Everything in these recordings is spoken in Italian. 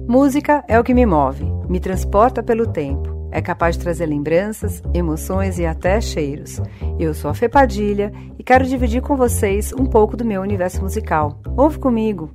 Música é o que me move, me transporta pelo tempo. É capaz de trazer lembranças, emoções e até cheiros. Eu sou a Fê Padilha e quero dividir com vocês um pouco do meu universo musical. Ouve comigo!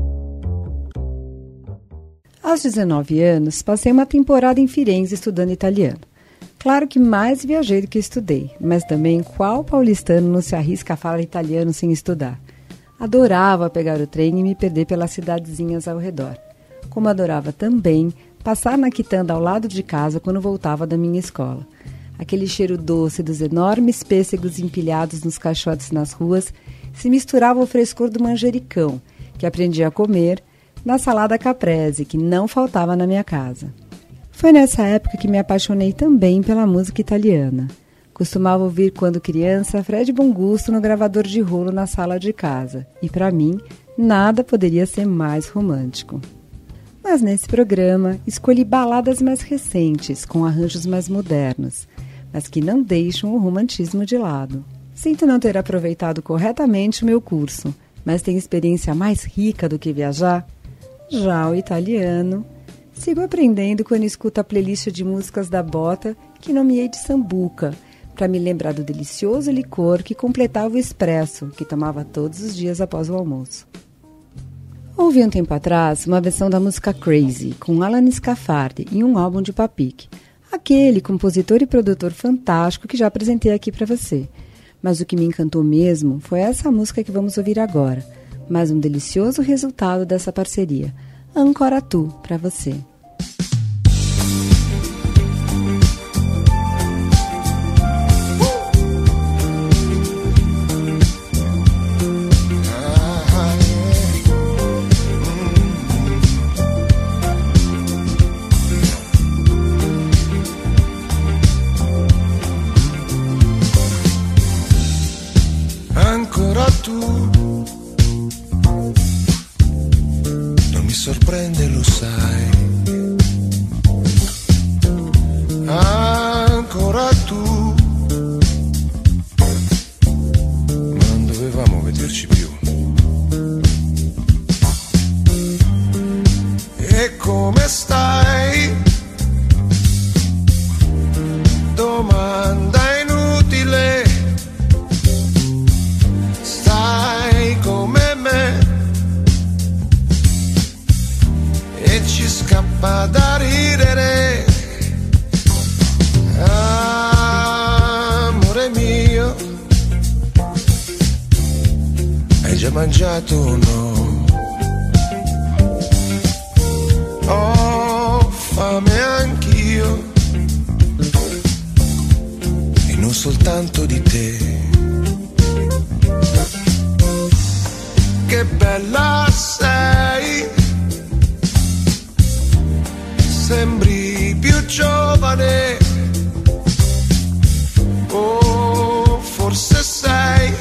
Aos 19 anos, passei uma temporada em Firenze estudando italiano. Claro que mais viajei do que estudei, mas também qual paulistano não se arrisca a falar italiano sem estudar? Adorava pegar o trem e me perder pelas cidadezinhas ao redor. Como adorava também passar na quitanda ao lado de casa quando voltava da minha escola. Aquele cheiro doce dos enormes pêssegos empilhados nos caixotes nas ruas se misturava ao frescor do manjericão, que aprendi a comer na salada caprese, que não faltava na minha casa. Foi nessa época que me apaixonei também pela música italiana. Costumava ouvir quando criança Fred Bom Gusto no gravador de rolo na sala de casa, e para mim nada poderia ser mais romântico. Mas nesse programa escolhi baladas mais recentes, com arranjos mais modernos, mas que não deixam o romantismo de lado. Sinto não ter aproveitado corretamente o meu curso, mas tem experiência mais rica do que viajar? Já o italiano, sigo aprendendo quando escuto a playlist de músicas da Bota que nomeei de sambuca, para me lembrar do delicioso licor que completava o espresso, que tomava todos os dias após o almoço. Ouvi um tempo atrás uma versão da música Crazy, com Alan Scafardi, em um álbum de Papik, aquele compositor e produtor fantástico que já apresentei aqui para você. Mas o que me encantou mesmo foi essa música que vamos ouvir agora, mais um delicioso resultado dessa parceria, Ancora Tu, para você. Ancora tu, non mi sorprende, lo sai. Ancora tu, ma non dovevamo vederci più. E come stai? Domanda inutile. Stai come me e ci scappa da ridere. Amore mio, hai già mangiato o no? Ho fame anch'io e non soltanto di te. Che bella sei, sembri più giovane, o forse sei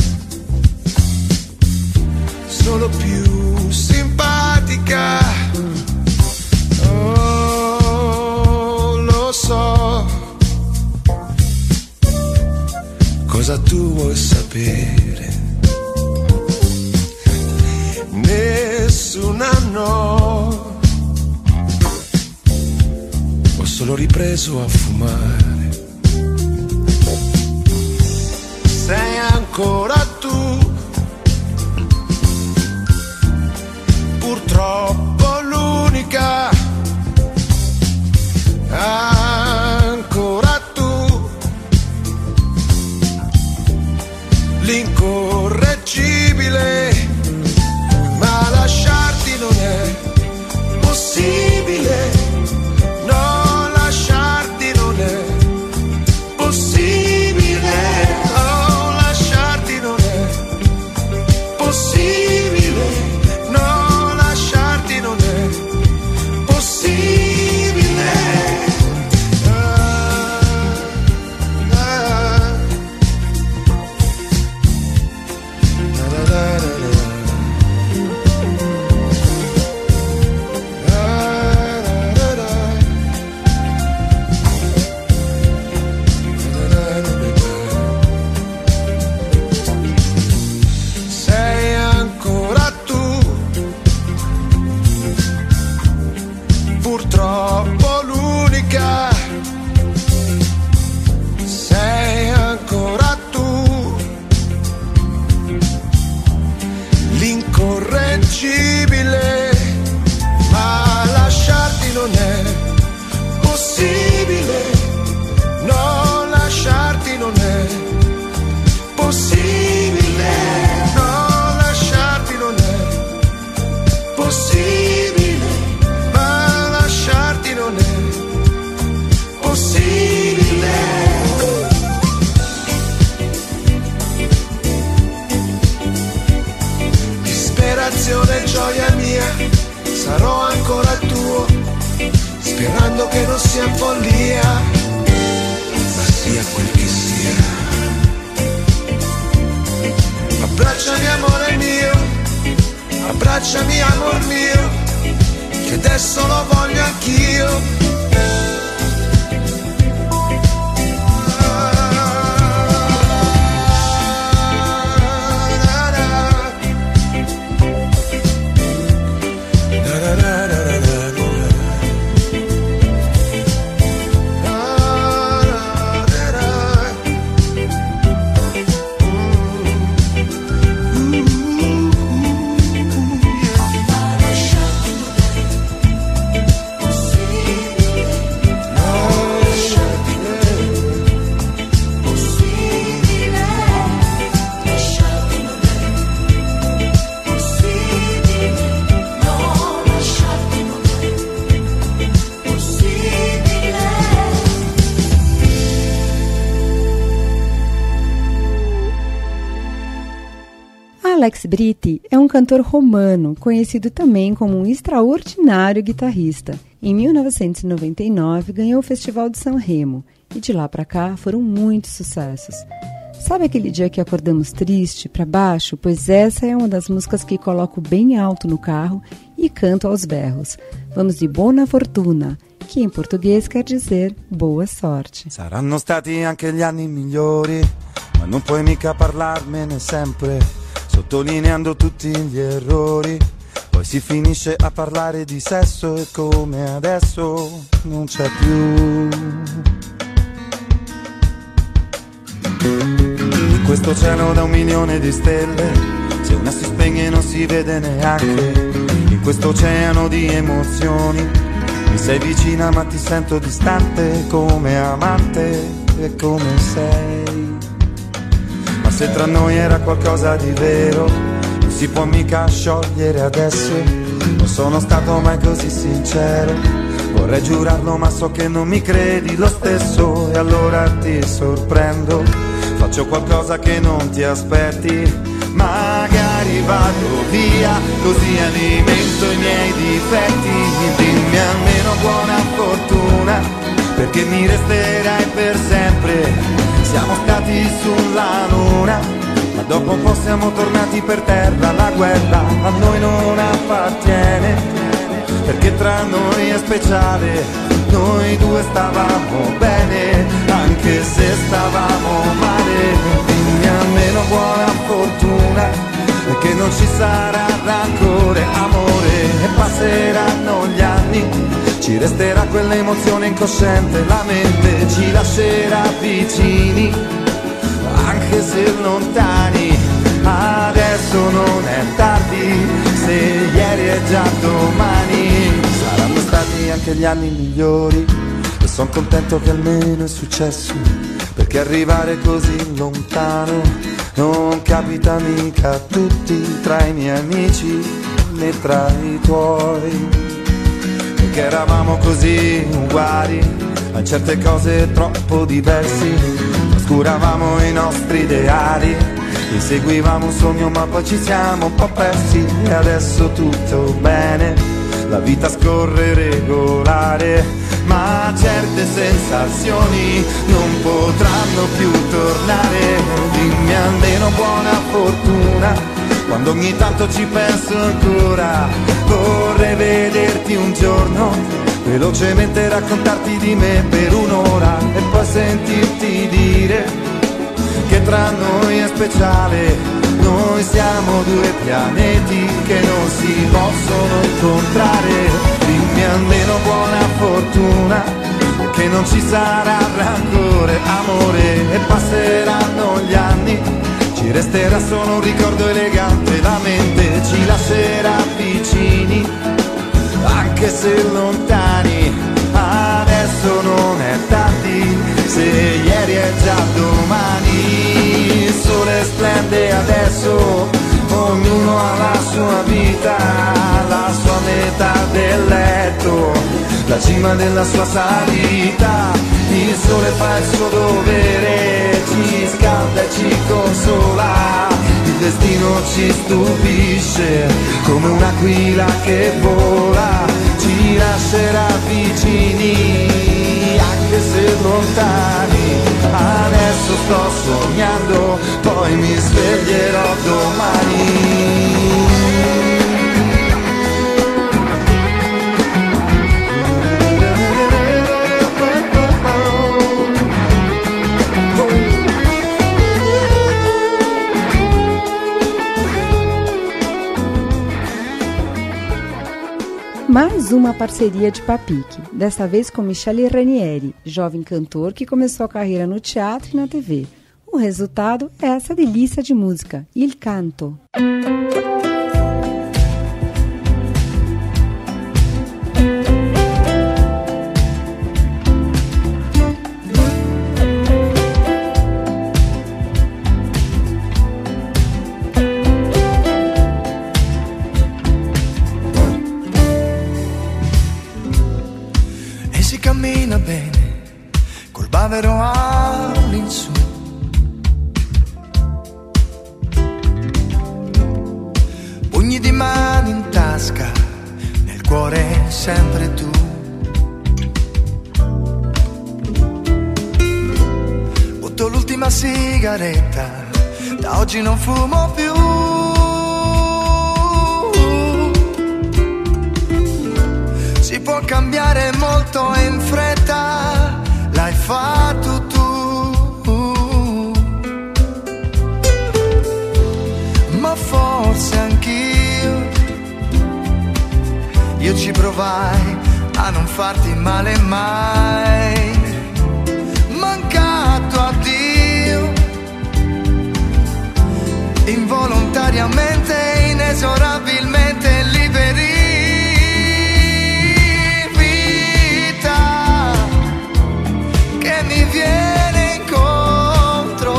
solo più simpatica. Oh, lo so, cosa tu vuoi sapere? Nessuna no, ho solo ripreso a fumare. Sei ancora tu, purtroppo l'unica. Ancora tu, l'incorreggibile. Ma lasciarti non è possibile, no, lasciarti non è possibile, oh, lasciarti non irriducibile, ma lasciarti non è possibile, no, lasciarti non è possibile, no, lasciarti non è possibile, ma lasciarti non è possibile. Disperazione, gioia mia, sarò ancora tuo, sperando che non sia follia, ma sia quel che sia. Abbracciami amore mio, abbracciami amor mio, che adesso lo voglio anch'io. Alex Britti é um cantor romano, conhecido também como um extraordinário guitarrista. Em 1999, ganhou o Festival de San Remo e de lá para cá foram muitos sucessos. Sabe aquele dia que acordamos triste, para baixo? Pois essa é uma das músicas que coloco bem alto no carro e canto aos berros. Vamos de Buona Fortuna, que em português quer dizer boa sorte. Saranno stati anche gli anni migliori, ma non puoi mica parlarmene sempre, sottolineando tutti gli errori. Poi si finisce a parlare di sesso e come adesso non c'è più. In questo cielo da 1 milione di stelle, se una si spegne non si vede neanche. In questo oceano di emozioni mi sei vicina ma ti sento distante, come amante e come sei. Ma se tra noi era qualcosa di vero, non si può mica sciogliere adesso. Non sono stato mai così sincero, vorrei giurarlo ma so che non mi credi lo stesso. E allora ti sorprendo, faccio qualcosa che non ti aspetti. Magari vado via, così alimento i miei difetti. Dimmi almeno buona fortuna, perché mi resterai per sempre. Siamo stati sulla luna, ma dopo un po' siamo tornati per terra. La guerra a noi non appartiene, perché tra noi è speciale. Noi due stavamo bene, anche se stavamo male. Dimmi almeno buona fortuna, perché non ci sarà rancore, amore. E passeranno gli anni, ci resterà quell'emozione incosciente. La mente ci lascerà vicini, anche se lontani. Adesso non è tardi, se ieri è già domani. Saranno stati anche gli anni migliori, e son contento che almeno è successo, perché arrivare così lontano non capita mica a tutti, tra i miei amici né tra i tuoi. Perché eravamo così uguali, a certe cose troppo diversi, trascuravamo i nostri ideali, inseguivamo un sogno ma poi ci siamo un po' persi. E adesso tutto bene, la vita scorre regolare, ma certe sensazioni non potranno più tornare. Dimmi almeno buona fortuna, quando ogni tanto ci penso ancora. Vorrei vederti un giorno, velocemente raccontarti di me per un'ora, e poi sentirti dire che tra noi è speciale. Noi siamo due pianeti che non si possono incontrare. Dimmi almeno buona fortuna, che non ci sarà rancore, amore. E passeranno gli anni, ci resterà solo un ricordo elegante, la mente ci lascerà vicini, anche se lontani. Adesso non è tardi, se ieri è già domani. Il sole splende adesso, ognuno ha la sua vita, la sua metà del letto, la cima della sua salita. Il sole fa il suo dovere, ci scalda e ci consola. Il destino ci stupisce come un'aquila che vola, ci lascerà vicini anche se lontani. Adesso sto sognando, poi mi sveglierò domani. Mais uma parceria de Papique, desta vez com Michele Ranieri, jovem cantor que começou a carreira no teatro e na TV. O resultado é essa delícia de música, Il Canto. Cammina bene col bavero all'insù, pugni di mano in tasca, nel cuore sempre tu. Butto l'ultima sigaretta, da oggi non fumo più. Si può cambiare molto in fretta, l'hai fatto tu. Ma forse anch'io, io ci provai a non farti male mai. Mancato a Dio, involontariamente, inesorabilmente liberi. Mi viene incontro,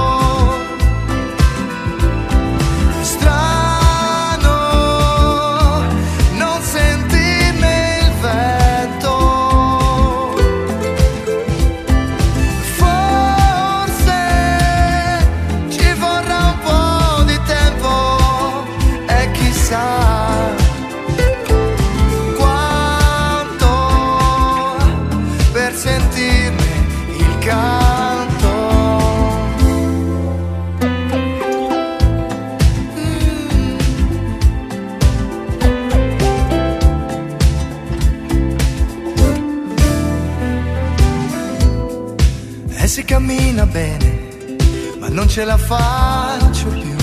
strano non sentirne il vento. Forse ci vorrà un po' di tempo e chissà quanto per sentirne canto. E si cammina bene, ma non ce la faccio più.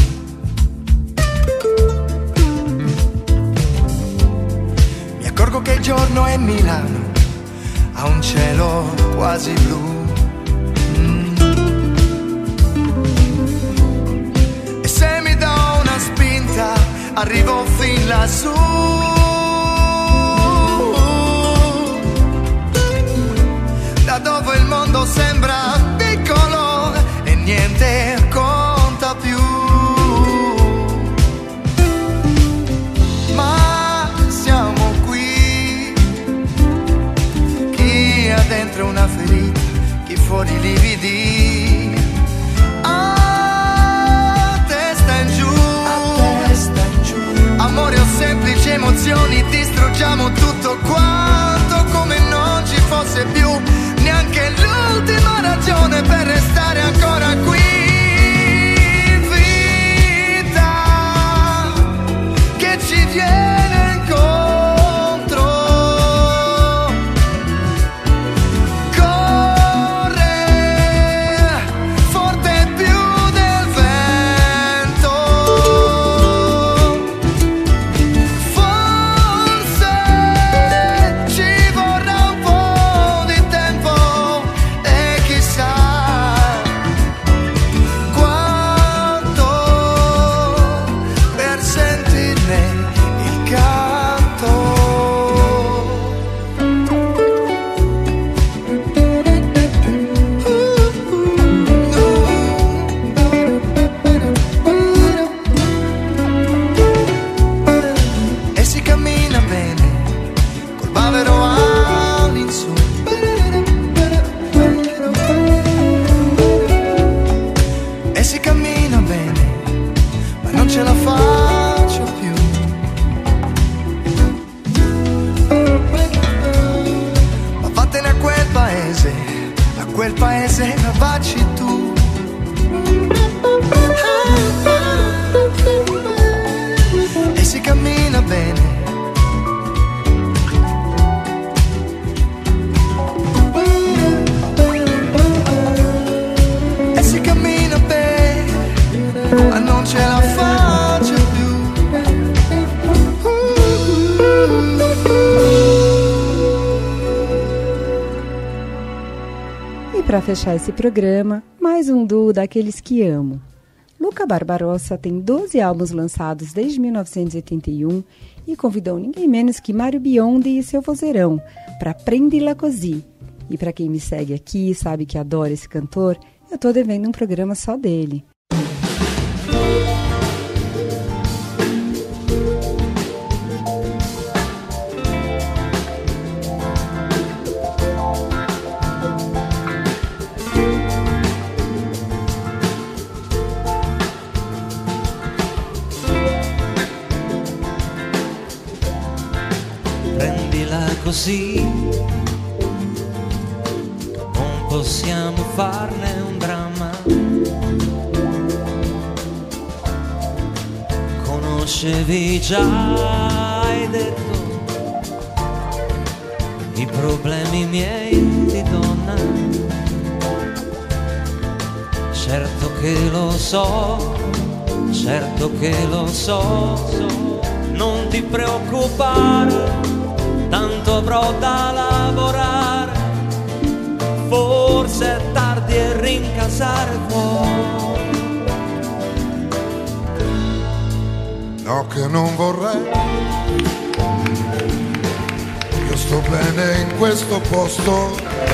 Mi accorgo che il giorno è Milano, ha un cielo quasi blu. Arrivo fin lassù, da dove il mondo sembra piccolo e niente conta più. Ma siamo qui, chi ha dentro una ferita, chi fuori lividi. Amore o semplici emozioni, distruggiamo tutto quanto come non ci fosse più neanche l'ultima ragione per restare ancora qui. Vita che ci viene incontro, corre baci tu. E si cammina bene. E si cammina bene, ma non ce la faccio più. E para fechar esse programa, mais um duo daqueles que amo. Luca Barbarossa tem 12 álbuns lançados desde 1981 e convidou ninguém menos que Mário Biondi e seu vozeirão para Prendila Così. E para quem me segue aqui e sabe que adora esse cantor, eu tô devendo um programa só dele. Prendila così, non possiamo farne un dramma. Conoscevi già, hai detto, i problemi miei di donna. Certo che lo so, certo che lo so, non ti preoccupare, tanto avrò da lavorare, forse è tardi e rincasare fuori. No, che non vorrei, io sto bene in questo posto.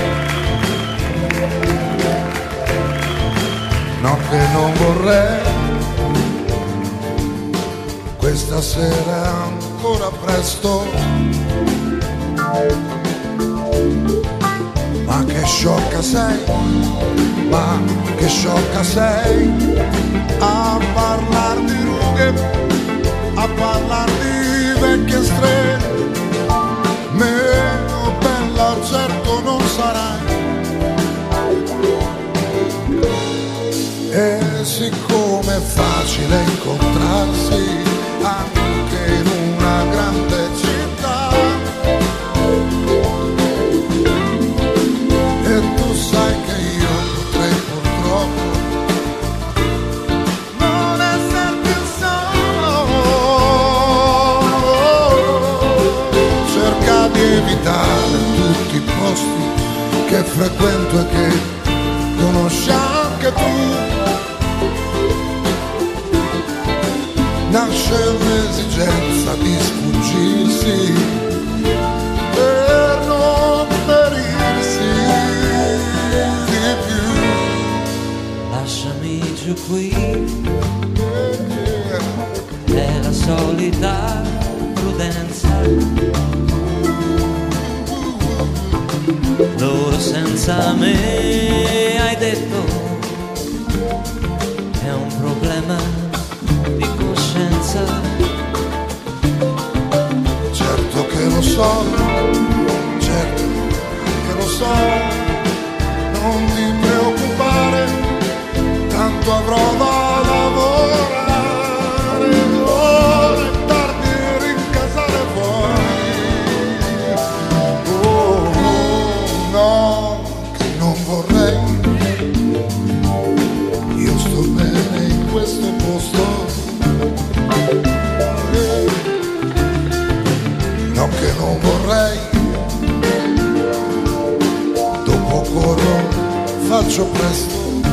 No, che non vorrei, questa sera è ancora presto. Ma che sciocca sei, ma che sciocca sei, a parlar di rughe, a parlar di vecchie strade. Meno bella certo non sarai. E siccome è facile incontrarsi anche in una grande città, e tu sai che io potrei purtroppo non essere più solo. Cerca di evitare tutti i posti che frequento e che conosci anche tu. Nasce l'esigenza di sfuggirsi per non ferirsi di più. Lasciami giù qui, è la solita prudenza. Loro senza me, hai detto, è un problema di coscienza. Certo che lo so, certo che lo so, non ti preoccupare, tanto avrò da lavorare, ora è tardi e rincasare fuori. Oh, no, che non vorrei, io sto bene in questo posto. No, che non vorrei, dopo corro, faccio presto.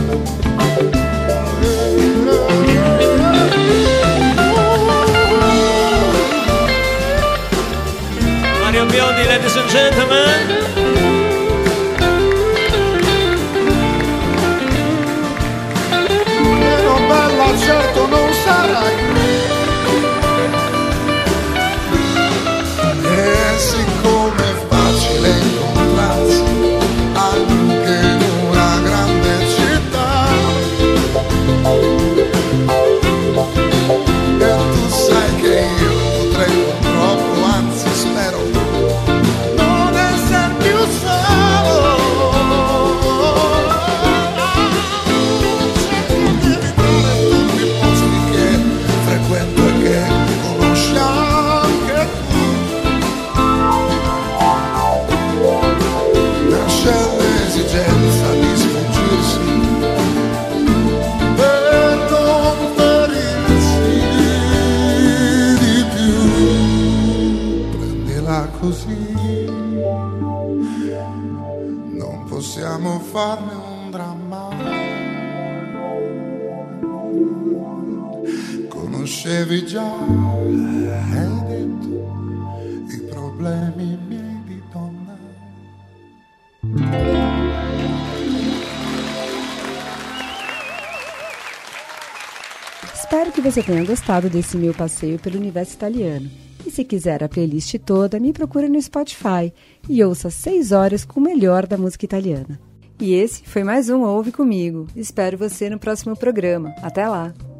Mario Biondi, ladies and gentlemen. Meno bella certo non sarai. E siccome è facile incontrarsi anche in una grande città, e tu sai che io potrei purtroppo, anzi spero, non essere più solo. così, non possiamo farne un dramma. Conoscevi già, hai detto, i problemi miei di donna. Espero que você tenha gostado desse meu passeio pelo universo italiano. E se quiser a playlist toda, me procura no Spotify e ouça 6 horas com o melhor da música italiana. E esse foi mais um Ouve Comigo. Espero você no próximo programa. Até lá!